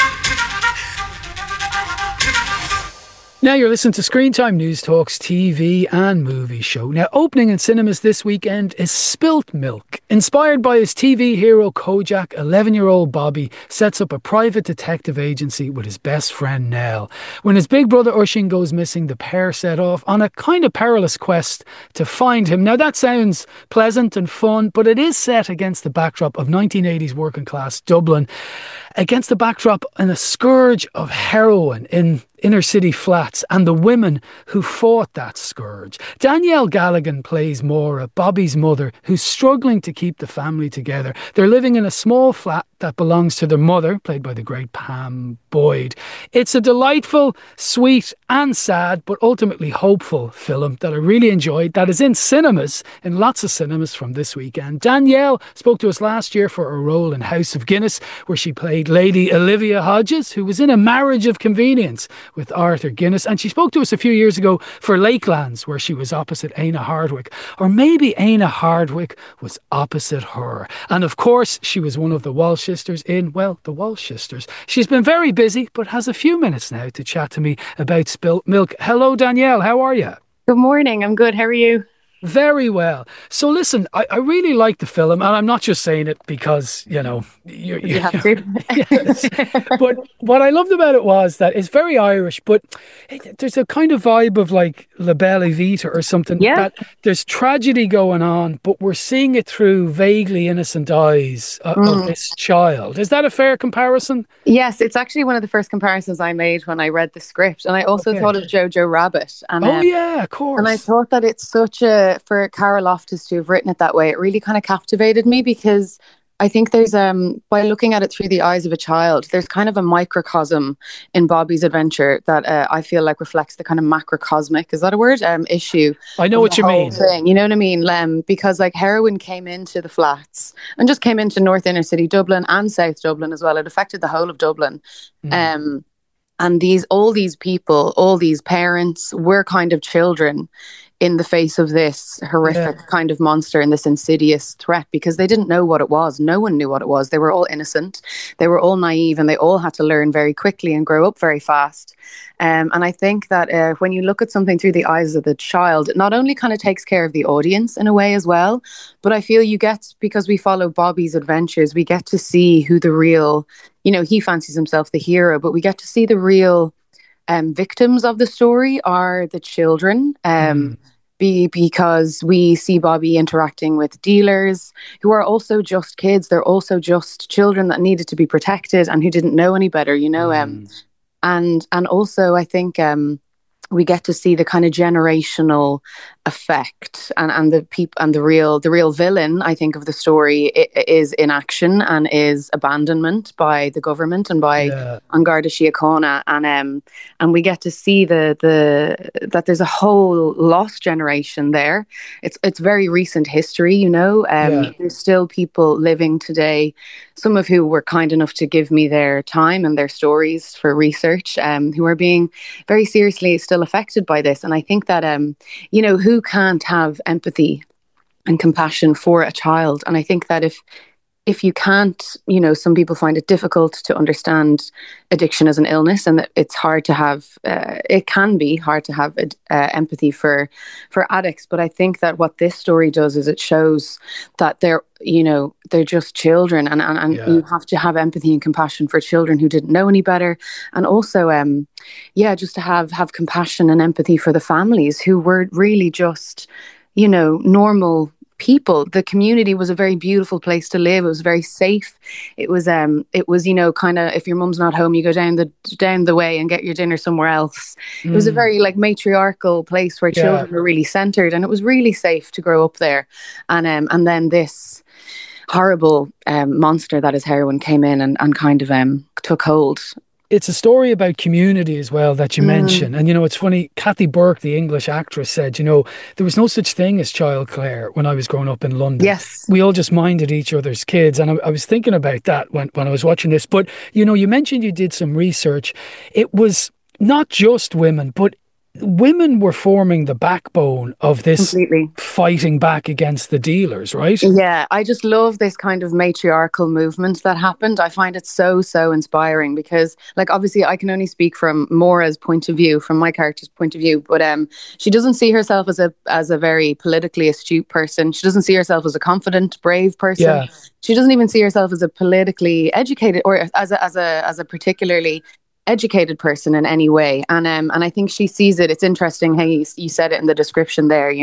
Now you're listening to Screen Time News Talk's TV and movie show. Now, opening in cinemas this weekend is Spilt Milk. Inspired by his TV hero Kojak, 11-year-old Bobby sets up a private detective agency with his best friend Nell. When his big brother Ushing goes missing, the pair set off on a kind of perilous quest to find him. Now, that sounds pleasant and fun, but it is set against the backdrop of 1980s working class Dublin, against the backdrop and a scourge of heroin in inner city flats and the women who fought that scourge. Danielle Galligan plays Maura, Bobby's mother, who's struggling to keep the family together. They're living in a small flat that belongs to their mother, played by the great Pam Boyd. It's a delightful, sweet and sad, but ultimately hopeful film that I really enjoyed, that is in cinemas, in lots of cinemas from this weekend. Danielle spoke to us last year for a role in House of Guinness, where she played Lady Olivia Hodges, who was in A Marriage of Convenience with Arthur Guinness. And she spoke to us a few years ago for Lakelands, where she was opposite Aina Hardwick. Or maybe Aina Hardwick was opposite her. And of course, she was one of the Walsh sisters in, well, the Walsh sisters. She's been very busy, but has a few minutes now to chat to me about Spilt Milk. Hello, Danielle. How are you? Good morning. I'm good. How are you? Very well. So listen, I really like the film, and I'm not just saying it because, you know, you have to. Yes. But what I loved about it was that it's very Irish, but there's a kind of vibe of like La Belle Vita or something. Yeah. That there's tragedy going on, but we're seeing it through vaguely innocent eyes of this child. Is that a fair comparison? Yes, it's actually one of the first comparisons I made when I read the script. And I also thought of Jojo Rabbit. And, yeah, of course. And I thought that it's such a, for Cara Loftus to have written it that way, it really kind of captivated me, because I think there's, by looking at it through the eyes of a child, there's kind of a microcosm in Bobby's adventure that I feel like reflects the kind of macrocosmic, is that a word? Issue. I know what you mean. Thing, you know what I mean? Because like heroin came into the flats and just came into North Inner City Dublin and South Dublin as well. It affected the whole of Dublin. And all these people, all these parents were kind of children in the face of this horrific kind of monster and this insidious threat, because they didn't know what it was. No one knew what it was. They were all innocent. They were all naive, and they all had to learn very quickly and grow up very fast. And I think that when you look at something through the eyes of the child, it not only kind of takes care of the audience in a way as well, but I feel you get, because we follow Bobby's adventures, we get to see who the real, he fancies himself the hero, but we get to see the real victims of the story are the children. Because we see Bobby interacting with dealers who are also just kids. They're also just children that needed to be protected and who didn't know any better, and also I think we get to see the kind of generational effect and the people and the real villain, I think, of the story is inaction and is abandonment by the government and by An Garda Síochána, and we get to see that there's a whole lost generation there. It's very recent history, There's still people living today, some of who were kind enough to give me their time and their stories for research, who are being very seriously still affected by this. And I think that who can't have empathy and compassion for a child? And I think that if you can't, some people find it difficult to understand addiction as an illness, and that it's hard to have, it can be hard to have empathy for addicts. But I think that what this story does is it shows that they're just children, and you have to have empathy and compassion for children who didn't know any better. And also, just to have compassion and empathy for the families who were really just, normal people. The community was a very beautiful place to live. It was very safe. It was kind of, if your mum's not home, you go down the way and get your dinner somewhere else. It was a very matriarchal place where children were really centered, and it was really safe to grow up there. And then this horrible monster that is heroin came in and kind of took hold. It's a story about community as well that you mention. And, it's funny, Kathy Burke, the English actress, said, there was no such thing as childcare when I was growing up in London. Yes. We all just minded each other's kids. And I was thinking about that when I was watching this. But, you mentioned you did some research. It was not just women, but women were forming the backbone of this fighting back against the dealers, right? Yeah, I just love this kind of matriarchal movement that happened. I find it so inspiring because, obviously I can only speak from Maura's point of view, from my character's point of view, but she doesn't see herself as a very politically astute person. She doesn't see herself as a confident, brave person. Yeah. She doesn't even see herself as a politically educated or as a particularly educated person in any way, and I think she sees it. It's interesting how you said it in the description there.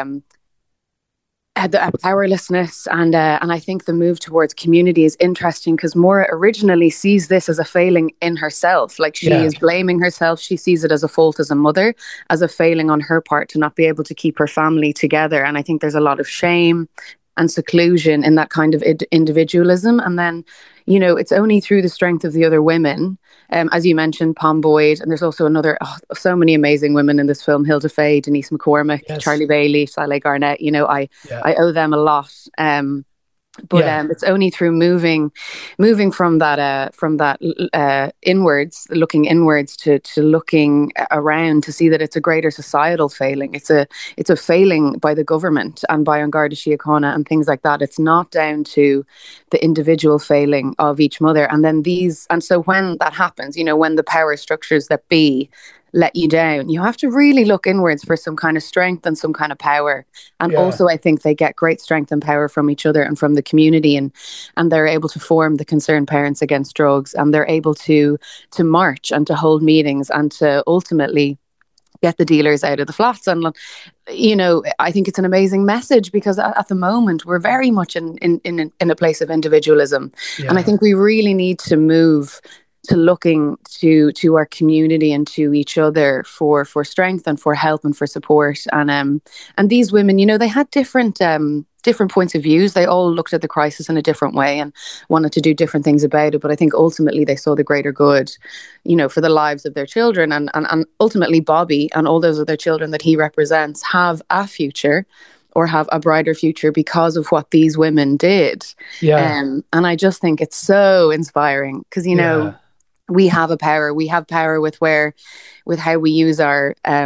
The powerlessness, and I think the move towards community is interesting because Maura originally sees this as a failing in herself. She is blaming herself. She sees it as a fault as a mother, as a failing on her part to not be able to keep her family together. And I think there's a lot of shame and seclusion in that kind of individualism. And then, it's only through the strength of the other women, as you mentioned, Pom Boyd, and there's also so many amazing women in this film: Hilda Faye, Denise McCormick, Charlie Bailey, Sally Garnett. I owe them a lot. But it's only through moving from that inwards, looking inwards to looking around to see that it's a greater societal failing. It's a failing by the government and by An Garda Síochána and things like that. It's not down to the individual failing of each mother. And so when that happens, when the power structures that be let you down, you have to really look inwards for some kind of strength and some kind of power. And also I think they get great strength and power from each other and from the community, and they're able to form the Concerned Parents Against Drugs, and they're able to march and to hold meetings and to ultimately get the dealers out of the flats. And I think it's an amazing message because at the moment we're very much in a place of individualism, and I think we really need to move to looking to our community and to each other for strength and for help and for support. And these women, they had different points of views. They all looked at the crisis in a different way and wanted to do different things about it. But I think ultimately they saw the greater good, for the lives of their children. And ultimately Bobby and all those other children that he represents have a future, or have a brighter future, because of what these women did. And I just think it's so inspiring because, we have a power. We have power with how we use our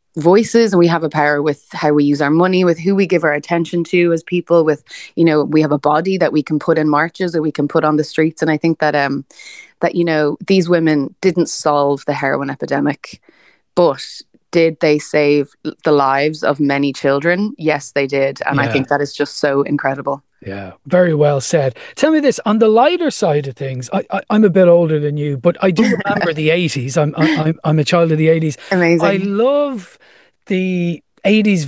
voices, and we have a power with how we use our money, with who we give our attention to as people, with, you know, we have a body that we can put in marches or we can put on the streets. And I think that that, you know, these women didn't solve the heroin epidemic, but did they save the lives of many children? Yes, they did. And I think that is just so incredible. Yeah, very well said. Tell me this, on the lighter side of things, I'm a bit older than you, but I do remember the 80s. I'm a child of the 80s. Amazing. I love the 80s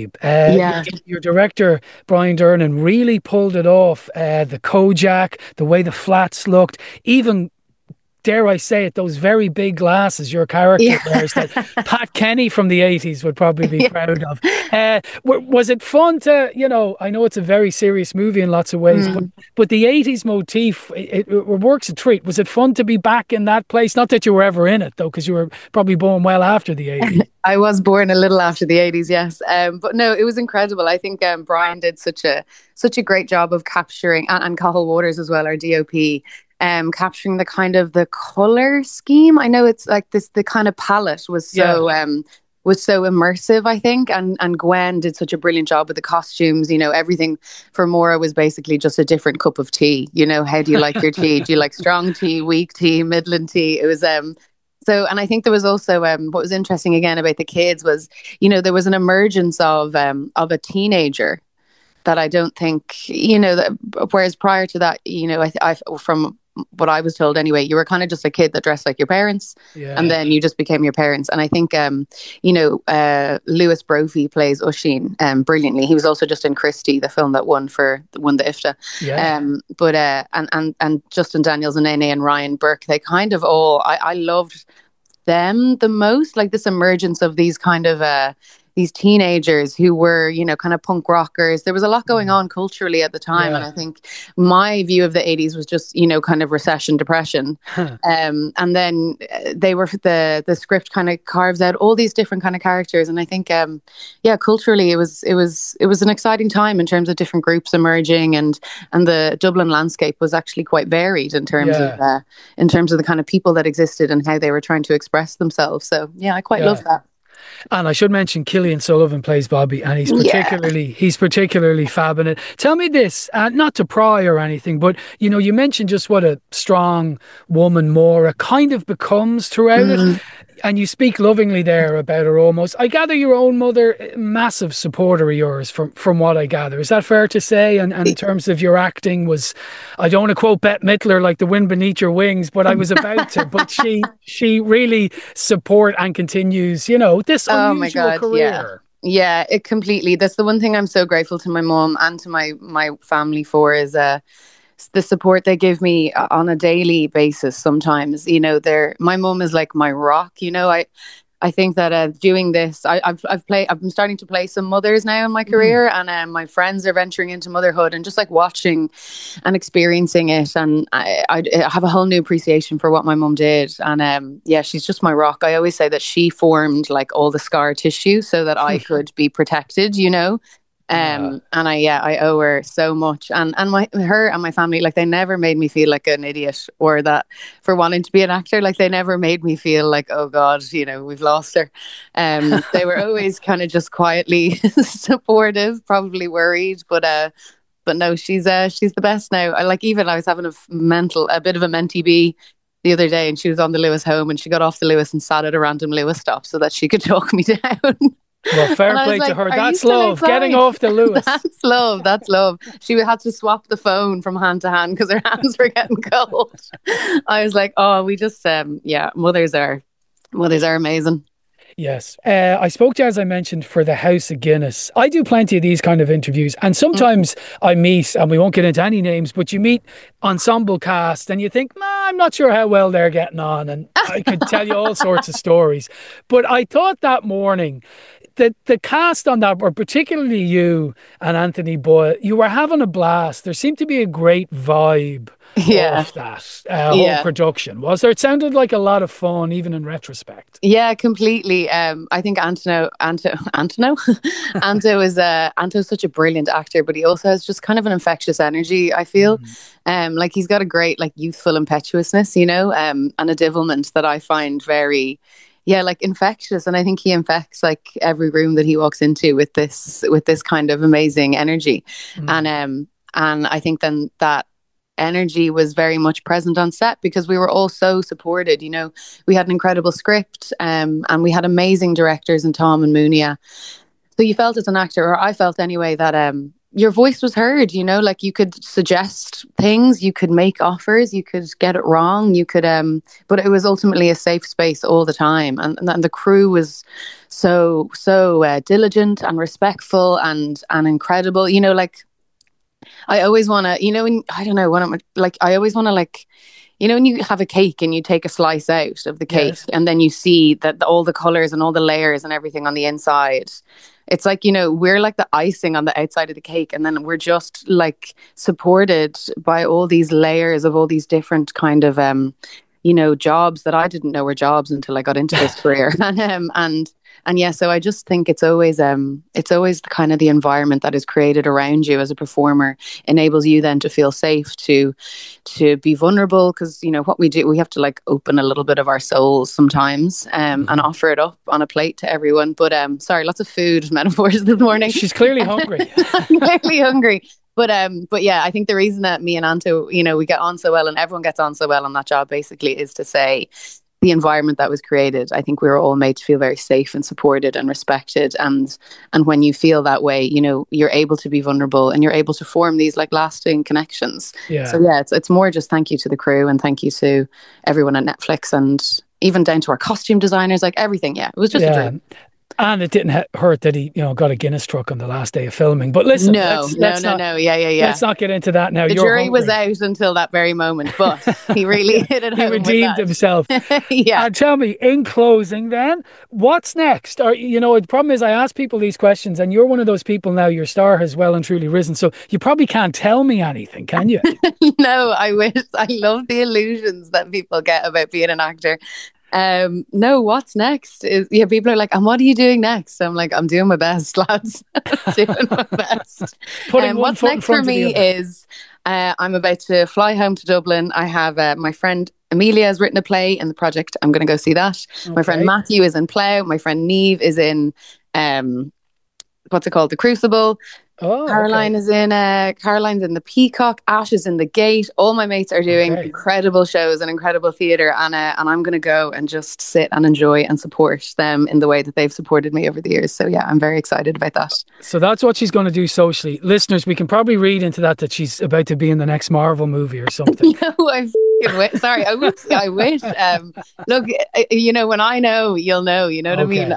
vibe. Your director, Brian Dernan, really pulled it off. The Kojak, the way the flats looked, even, dare I say it, those very big glasses your character wears that Pat Kenny from the 80s would probably be proud of. Was it fun to, you know, I know it's a very serious movie in lots of ways, but the 80s motif, it works a treat. Was it fun to be back in that place? Not that you were ever in it, though, because you were probably born well after the 80s. I was born a little after the 80s, yes. But no, it was incredible. I think Brian did such a great job of capturing, and Cathal Waters as well, our DOP, capturing the kind of the color scheme. I know it's like this, the kind of palette was so immersive, I think, and Gwen did such a brilliant job with the costumes. You know, everything for Maura was basically just a different cup of tea. You know, how do you like your tea? Do you like strong tea, weak tea, Midland tea? It was so, and I think there was also what was interesting again about the kids was, you know, there was an emergence of a teenager that I don't think, you know, that, whereas prior to that, you know, I from what I was told anyway, you were kind of just a kid that dressed like your parents, and then you just became your parents. And I think, you know, Lewis Brophy plays Oisín brilliantly. He was also just in Christie, the film that won the IFTA. But and Justin Daniels and Nene and Ryan Burke, they kind of all, I loved them the most, like this emergence of these kind of these teenagers who were, you know, kind of punk rockers. There was a lot going on culturally at the time. And I think my view of the 80s was just, you know, kind of recession, depression. And then they were, the script kind of carves out all these different kind of characters. And I think, culturally it was an exciting time in terms of different groups emerging, and the Dublin landscape was actually quite varied in terms of the kind of people that existed and how they were trying to express themselves. So yeah, I quite love that. And I should mention Killian Sullivan plays Bobby, and he's particularly fab in it. Tell me this, not to pry or anything, but you know, you mentioned just what a strong woman Maura kind of becomes throughout it. And you speak lovingly there about her almost. I gather your own mother, massive supporter of yours from what I gather. Is that fair to say? And in terms of your acting was, I don't want to quote Bette Midler like the wind beneath your wings, but I was about to, but she really support and continues, you know, this unusual career. Yeah, it completely. That's the one thing I'm so grateful to my mom and to my family for is the support they give me on a daily basis. Sometimes, you know, my mom is like my rock. You know, I think that doing this, I'm starting to play some mothers now in my career, and my friends are venturing into motherhood, and just like watching and experiencing it, and I have a whole new appreciation for what my mom did. And she's just my rock. I always say that she formed like all the scar tissue so that I could be protected, you know. And I owe her so much, and her and my family, like, they never made me feel like an idiot or that for wanting to be an actor. Like, they never made me feel like, oh God, you know, we've lost her. They were always kind of just quietly supportive, probably worried, but no, she's the best now. I was having a bit of a mentee bee the other day, and she was on the Lewis home, and she got off the Lewis and sat at a random Lewis stop so that she could talk me down. Well, fair play to her. That's love. Getting off the Lewis. That's love. That's love. She had to swap the phone from hand to hand because her hands were getting cold. I was like, oh, we just, mothers are amazing. Yes. I spoke to you, as I mentioned, for the House of Guinness. I do plenty of these kind of interviews, and sometimes I meet, and we won't get into any names, but you meet ensemble cast and you think, I'm not sure how well they're getting on, and I could tell you all sorts of stories. But I thought that morning that the cast on that, or particularly you and Anthony Boyle, you were having a blast. There seemed to be a great vibe of that whole production. Was there? It sounded like a lot of fun, even in retrospect. Yeah, completely. I think Anto is such a brilliant actor, but he also has just kind of an infectious energy, I feel. Like, he's got a great, like, youthful impetuousness, you know, and a devilment that I find very like infectious. And I think he infects like every room that he walks into with this kind of amazing energy. And I think then that energy was very much present on set because we were all so supported. You know, we had an incredible script, and we had amazing directors in Tom and Munia. So you felt as an actor, or I felt anyway, that your voice was heard. You know, like you could suggest things, you could make offers, you could get it wrong, you could but it was ultimately a safe space all the time. And the crew was so diligent and respectful and incredible. You know, like I always want to, you know, I always want to, like, you know, when you have a cake and you take a slice out of the cake, yes, and then you see that all the colors and all the layers and everything on the inside, it's like, you know, we're like the icing on the outside of the cake, and then we're just like supported by all these layers of all these different kind of you know, jobs that I didn't know were jobs until I got into this career. And yeah, so I just think it's always the kind of the environment that is created around you as a performer enables you then to feel safe to be vulnerable, because, you know, what we do, we have to like open a little bit of our souls sometimes, and offer it up on a plate to everyone. But sorry, lots of food metaphors this morning. She's clearly hungry. Clearly hungry. But yeah, I think the reason that me and Anto, you know, we get on so well and everyone gets on so well on that job basically is to say the environment that was created. I think we were all made to feel very safe and supported and respected. And when you feel that way, you know, you're able to be vulnerable and you're able to form these like lasting connections. Yeah. So yeah, it's more just thank you to the crew and thank you to everyone at Netflix and even down to our costume designers, like everything. Yeah, it was just a dream. And it didn't hurt that he, you know, got a Guinness truck on the last day of filming. But listen, no. Yeah. Let's not get into that now. The jury was out until that very moment, but he really hit it home. He redeemed himself. Yeah. And tell me, in closing, then, what's next? Or, you know, the problem is, I ask people these questions, and you're one of those people now. Your star has well and truly risen, so you probably can't tell me anything, can you? No, I wish. I love the illusions that people get about being an actor. No, what's next is, yeah, people are like, and what are you doing next? I'm like, I'm doing my best, lads. Doing my best. What's next for me is I'm about to fly home to Dublin. I have my friend Amelia has written a play in the project. I'm going to go see that. Okay. My friend Matthew is in Plough. My friend Neve is in what's it called? The Crucible. Caroline is in Caroline's in the Peacock. Ash is in the Gate. All my mates are doing incredible shows and incredible theatre, and I'm going to go and just sit and enjoy and support them in the way that they've supported me over the years. So yeah, I'm very excited about that. So that's what she's going to do socially. Listeners, we can probably read into that she's about to be in the next Marvel movie or something. No, I wish. Sorry, I wish. Look, you know, when I know, you'll know. You know what I mean?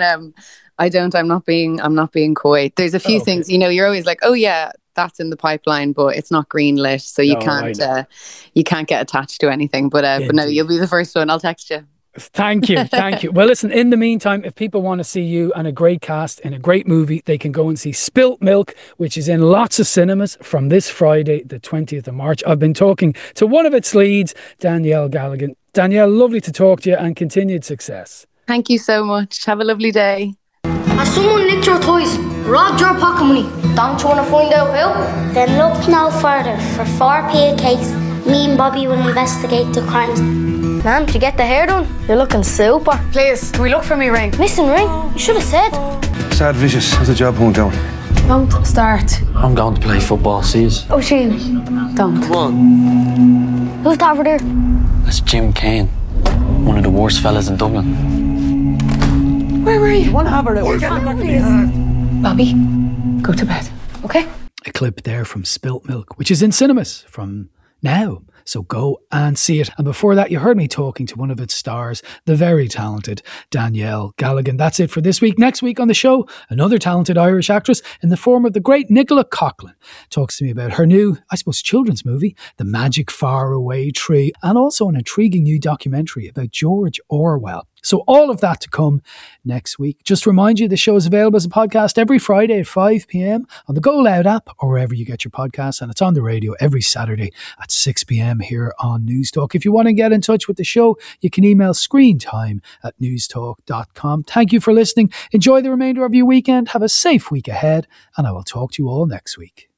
I'm not being coy. There's a few things, you know, you're always like, oh yeah, that's in the pipeline, but it's not greenlit, so you can't get attached to anything. But no, you'll be the first one. I'll text you. Thank you. Well, listen, in the meantime, if people want to see you and a great cast in a great movie, they can go and see Spilt Milk, which is in lots of cinemas from this Friday, the 20th of March. I've been talking to one of its leads, Danielle Galligan. Danielle, lovely to talk to you and continued success. Thank you so much. Have a lovely day. Has someone nicked your toys, robbed your pocket money? Don't you want to find out who? Then look no further. For 4p a case, me and Bobby will investigate the crimes. Ma'am, did you get the hair done? You're looking super. Please, can we look for me ring? Missing ring? You should have said. Sad vicious. How's the job hunt going? Don't start. I'm going to play football, see you. Oh, Shane, don't. Come on. Who's that over there? That's Jim Kane, one of the worst fellas in Dublin. Where were you? Want to have a little Bobby, go to bed, okay? A clip there from Spilt Milk, which is in cinemas from now. So go and see it. And before that, you heard me talking to one of its stars, the very talented Danielle Galligan. That's it for this week. Next week on the show, another talented Irish actress in the form of the great Nicola Coughlan talks to me about her new, I suppose, children's movie, The Magic Faraway Tree, and also an intriguing new documentary about George Orwell. So all of that to come next week. Just to remind you, the show is available as a podcast every Friday at 5 p.m. on the Go Loud app or wherever you get your podcasts. And it's on the radio every Saturday at 6 p.m. here on Newstalk. If you want to get in touch with the show, you can email screentime@newstalk.com. Thank you for listening. Enjoy the remainder of your weekend. Have a safe week ahead. And I will talk to you all next week.